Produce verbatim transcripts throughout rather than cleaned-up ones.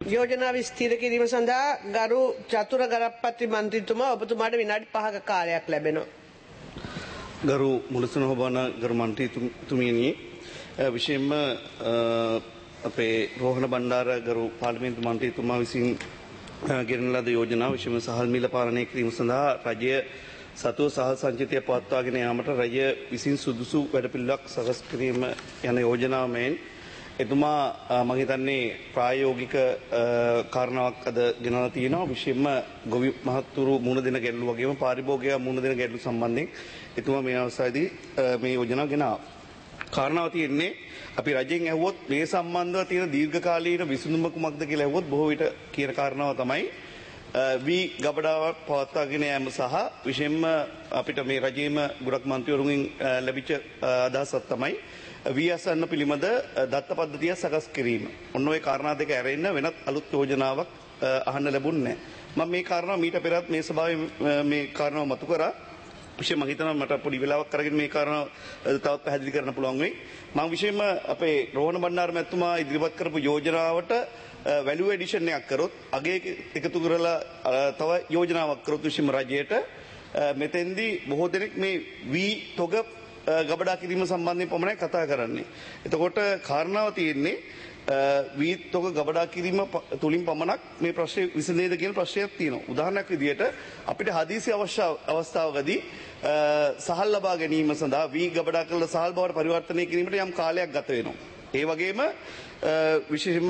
යෝජනා විස්තීර කිරීම සඳහා ගරු චතුර ගරප්පත්‍රි මන්ත්‍රීතුමා ඔබතුමාට විනාඩි පහක කාලයක් ලැබෙනවා. ගරු මුලසුන හොබාන ගරු මන්ත්‍රීතුමියනි විශේෂයෙන්ම අපේ රෝහණ බණ්ඩාර ගරු පාර්ලිමේන්තු මන්ත්‍රීතුමා විසින් ගෙනන ලද යෝජනා විශේෂයෙන්ම සහල් මිල පාලනය කිරීම සඳහා රජය සතුව සහල් සංචිතය පවත්වාගෙන යාමට රජය විසින් සුදුසු වැඩපිළිවෙලක් සකස් කිරීම යන යෝජනාව මෙන් එතුමා මම හිතන්නේ ප්‍රායෝගික කාරණාවක් අද ගෙනලා තියෙනවා විශේෂයෙන්ම ගොවි මහත්තුරු මුණ දෙන ගැටලු වගේම පාරිභෝගිකයා මුණ දෙන ගැටලු සම්බන්ධයෙන් එතුමා මේ අවස්ථාවේදී මේ යෝජනාව ගෙනාවා. කාරණාව තියෙන්නේ අපි රජයෙන් ඇහුවොත් මේ සම්බන්ධව තියෙන දීර්ඝකාලීන විසඳුම කුමක්ද කියලා ඇහුවොත් බොහෝ විට කියන කාරණාව තමයි වී ගබඩාවක් පවත්වාගෙන යාම සහ විශේෂයෙන්ම අපිට මේ රජයේම ගොඩක් මන්ත්‍රීවරුන්ගෙන් ලැබිච්ච අදහසක් තමයි වී අසන්න පිළිබඳ දත්ත පද්ධතිය සකස් කිරීම. ඔන්න ඔය කාරණා දෙක ඇරෙන්න වෙනත් අලුත් යෝජනාවක් අහන්න ලැබුණේ නැහැ. මම මේ කාරණාව මීට පෙරත් මේ සභාවේ මේ කාරණාව මතු කරා. විශේෂ මම හිතනවා මට පොඩි වෙලාවක් අරගෙන මේ කාරණාව තවත් පැහැදිලි කරන්න පුළුවන් වෙයි. මම විශේෂයෙන්ම අපේ රෝහණ බණ්ඩාර මැතිතුමා ඉදිරිපත් කරපු යෝජනාවට වැලියු ඇඩිෂන් එකක් කරොත් අගේ එකතු කරලා තව යෝජනාවක් කරොත් විශේෂයෙන්ම රජයට මෙතෙන්දී බොහෝ දෙනෙක් මේ වී තොග ගබඩා කිරීම සම්බන්ධයෙන් පමණයි කතා කරන්නේ. එතකොට කාරණාව තියෙන්නේ වී තොග ගබඩා කිරීම තුලින් පමණක් මේ ප්‍රශ්නේ විසඳෙයිද කියන ප්‍රශ්නයක් තියෙනවා. උදාහරණයක් විදිහට අපිට හදිසි අවස්ථාවකදී සහල් ලබා ගැනීම සඳහා වී ගබඩා කරලා සහල් බවට පරිවර්තනය කිරීමට යම් කාලයක් ගත වෙනවා. ඒ වගේම විශේෂයෙන්ම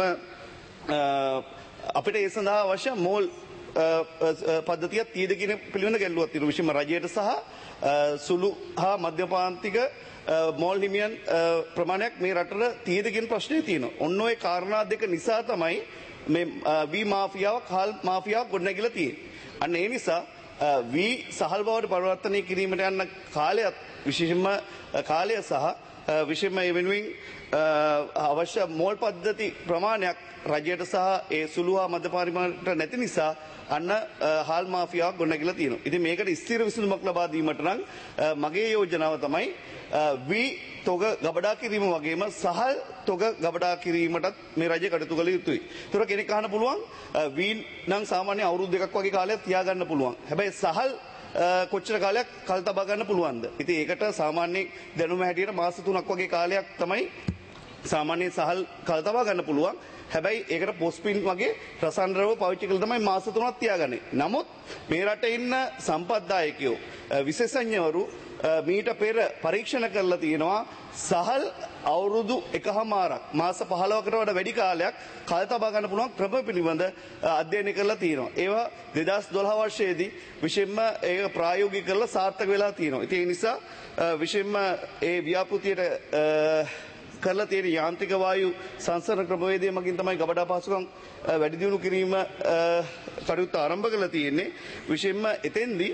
අපිට ඒ සඳහා අවශ්‍ය මෝල් පද්ධතියක් තියෙද කියන පිළිවෙල ගැටලුවක් තියෙනවා. විශේෂයෙන්ම රජයට සහ සුළු හා මධ්‍යපාන්තික මෝල් හිමියන් ප්‍රමාණයක් මේ රටට තියෙද කියන ප්‍රශ්නේ තියෙනවා. ඔන්න ඔය කාරණා දෙක නිසා තමයි මේ වී මාෆියාවක් හාල් මාෆියාවක් ගොඩනැගිලා තියෙන්නේ. අන්න ඒ නිසා වී සහල් බවට පරිවර්තනය කිරීමට යන කාලයත් විශේෂයෙන්ම කාලය සහ විශේෂයෙන්ම ඒ වෙනුවෙන් අවශ්‍ය මෝල් පද්ධති ප්‍රමාණයක් රජයට සහ ඒ සුළු හා මධ්‍ය පරිමාණයට නැති නිසා අන්න හාල් මාෆියාවක් ගොඩනැගිලා තියෙනවා. ඉතින් මේකට ස්ථිර විසඳුමක් ලබා දීමට නම් මගේ යෝජනාව තමයි වී තොග ගබඩා කිරීම වගේම සහල් තොග ගබඩා කිරීමටත් මේ රජය කටයුතු කළ යුතුයි. ඒතර කෙනෙක් අහන්න පුළුවන් වී නම් සාමාන්‍ය අවුරුදු දෙකක් වගේ කාලයක් තියාගන්න පුළුවන්. හැබැයි සහල් කොච්චර කාලයක් කල් තබා ගන්න පුළුවන්ද? ඉතින් ඒකට සාමාන්‍ය දැනුම හැටියට මාස තුනක් වගේ කාලයක් තමයි සාමාන්‍ය සහල් කල් තබා ගන්න පුළුවන්. හැබැයි ඒකට පොස්පින් වගේ රසායනිකව පාවිච්චි කළා තමයි මාස තුනක් තියාගන්නේ. නමුත් මේ රටේ ඉන්න සම්පත්දායකයෝ විශේෂඥවරු මීට පෙර පරීක්ෂණ කරලා තියෙනවා සහල් අවුරුදු එකහමාරක් මාස පහළොවකට වඩා වැඩි කාලයක් කල් තබා ගන්න පුළුවන් ක්‍රම පිළිබඳ අධ්‍යයනය කරලා තියෙනවා. ඒවා දෙදහස් දොළහ වර්ෂයේදී විශේෂයෙන්ම ඒක ප්‍රායෝගික කරලා සාර්ථක වෙලා තියෙනවා. ඉතින් ඒ නිසා විශේෂයෙන්ම ඒ ව්‍යාපෘතියට කරලා තියෙන යාන්ත්‍රික වායු සංසරණ ක්‍රමවේදය මගින් තමයි ගබඩා පහසුකම් වැඩි දියුණු කිරීම කටයුත්ත ආරම්භ කරලා තියෙන්නේ. විශේෂයෙන්ම එතෙන්දී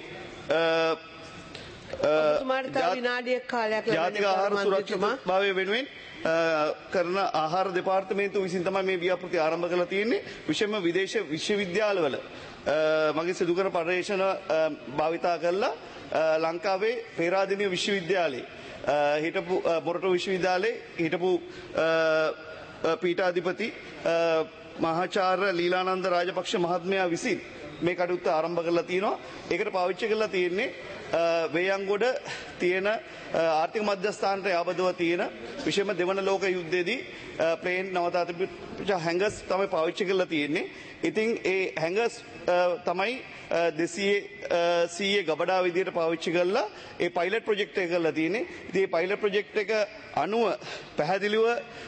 ජාතික ආහාර සුරක්ෂිතභාවය වෙනුවෙන් කරන ආහාර දෙපාර්තමේන්තුව විසින් තමයි මේ ව්‍යාපෘති ආරම්භ කරලා තියෙන්නේ. විශේෂයෙන්ම විදේශ විශ්වවිද්‍යාලවල මගේ සිදු කරන පර්යේෂණ භාවිතා කරලා ලංකාවේ පේරාදෙණිය විශ්වවිද්‍යාලයේ හිටපු මොරටු විශ්වවිද්‍යාලයේ හිටපු පීඨාධිපති මහාචාර්ය ලීලානන්ද රාජපක්ෂ මහත්මයා විසින් මේ කටයුත්ත ආරම්භ කරලා තියෙනවා. ඒකට පාවිච්චි කරලා තියෙන්නේ වේයන්ගොඩ තියෙන ආර්ථික මධ්‍යස්ථානට යාබදව තියෙන විශේෂම දෙවන ලෝක යුද්ධයේදී ප්ලේන් නවතා තිබිච්ච හැංගර්ස් තමයි පාවිච්චි කරලා තියෙන්නේ. ඉතින් ඒ හැංගර්ස් තමයි දෙසිය සීයේ ගබඩා විදියට පාවිච්චි කරලා ඒ පයිලට් ප්‍රොජෙක්ට් එක කරලා තියෙන්නේ. ඉතින් මේ පයිලට් ප්‍රොජෙක්ට් එක අනුව පැහැදිලිව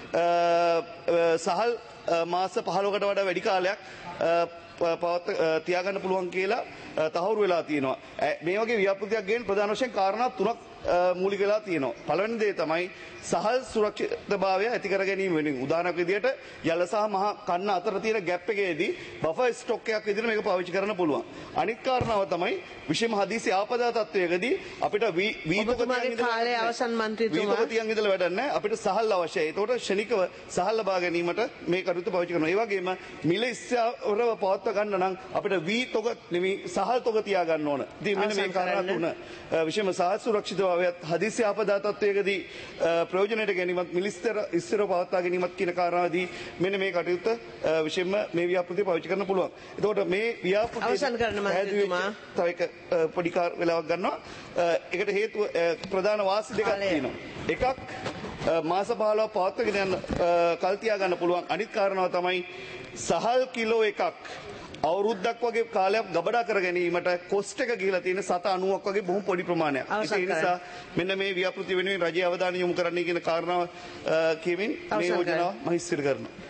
සහල් මාස පහළොවකට වඩා වැඩි කාලයක් පවත් තියාගන්න පුළුවන් කියලා තහවුරු වෙලා තියෙනවා. මේ වගේ ව්‍යාපෘතියක් ගෙන් ප්‍රධාන වශයෙන් කාරණා තුනක් මූලික වෙලා තියෙනවා. පළවෙනි දේ තමයි සහල් සුරක්ෂිතභාවය ඇති කර ගැනීම වෙනුවෙන් උදාහරණයක් විදිහට යල සහ මහ කන්න අතර තියෙන ગેප් එකේදී බෆර් ස්ටොක් එකක් විදිහට මේක පාවිච්චි කරන්න පුළුවන්. අනිත් කාරණාව තමයි විශේෂම හදිසි ආපදා තත්වයකදී අපිට වීදුකතියන් කාලය අවසන් මන්ත්‍රීතුමා වීදුකතියන් ඉඳලා වැඩක් නැහැ. අපිට සහල් අවශ්‍යයි. ඒතකොට ක්ෂණිකව සහල් ලබා ගැනීමට මේ කටයුතු පාවිච්චි කරනවා. ඒ වගේම මිල ඉස්සරව පවත්වා ගන්න නම් අපිට වී තොග නෙමෙයි සහල් තොග තියා ගන්න ඕන. ඉතින් මෙන්න මේ කාරණා තුන විශේෂම සහල් සුරක්ෂිතව භාවයත් හදිසි ආපදා තත්ත්වයකදී ප්‍රයෝජනයට ගැනීමත් මිලිස්තර ඉස්තර පවත්වා ගැනීමත් කියන කාරණාදී මෙන්න මේ කටයුත්ත විශේෂයෙන්ම මේ ව්‍යාපෘතිය පාවිච්චි කරන්න පුළුවන්. එතකොට මේ ව්‍යාපෘතිය අවසන් කරන්න මන්ත්‍රීතුමා. තව එක පොඩි වෙලාවක් ගන්නවා. ඒකට හේතුව ප්‍රධාන වාසි දෙකක් තියෙනවා. එකක් මාස පහළොව පවත්වාගෙන යන කල් තියා ගන්න පුළුවන්. අනිත් කාරණාව තමයි සහල් කිලෝ එකක් අවුරුද්දක් වගේ කාලයක් ගබඩා කර ගැනීමට කොස්ට් එක ගිහිලා තියෙන සත අනූවක් වගේ බොහොම පොඩි ප්‍රමාණයක්. ඒ නිසා මෙන්න මේ ව්‍යාපෘති වෙනුවෙන් රජයේ අවධානය යොමු කරන්න කියන කාරණාව කියමින් මේ යෝජනාව මම ඉස්තිර කරනවා.